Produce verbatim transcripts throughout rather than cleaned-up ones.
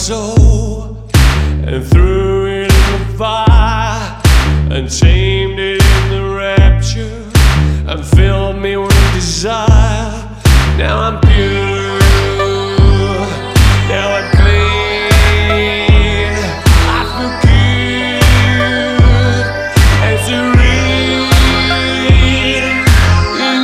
soul and threw it in the fire and tamed it in the rapture and filled me with desire. Now I'm pure, now I'm clean, I feel good and serene in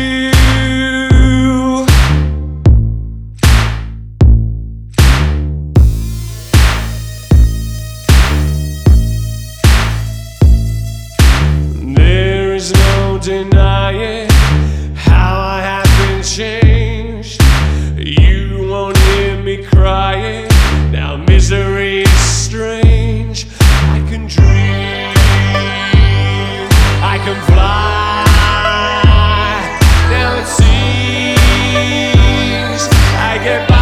you. There is no denying how I have been changed. You won't hear me crying. Now misery is strange. I can dream, I can fly. Now it seems I get by.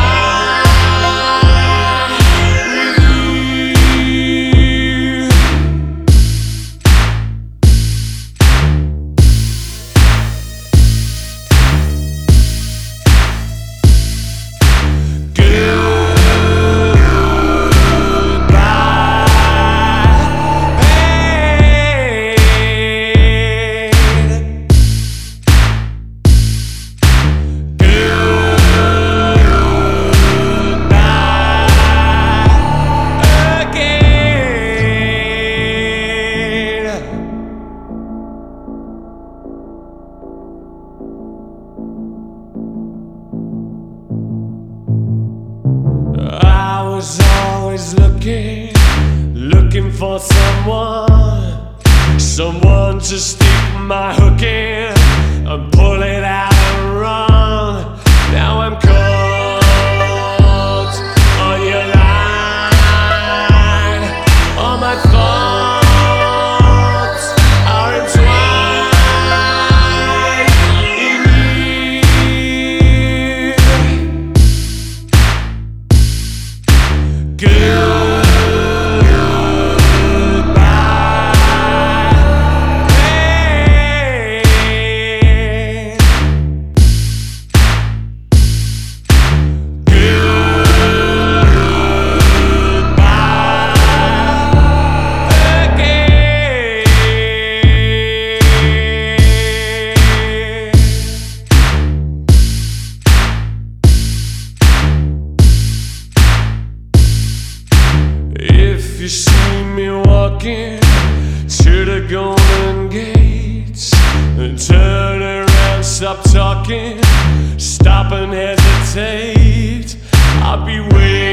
I was always looking, looking for someone, someone to stick my hook in and pull it out and run. Now I'm caught on your line, all my thoughts are entwined in you. Good. If you see me walking to the golden gates, and turn around, stop talking, stop and hesitate, I'll be waiting.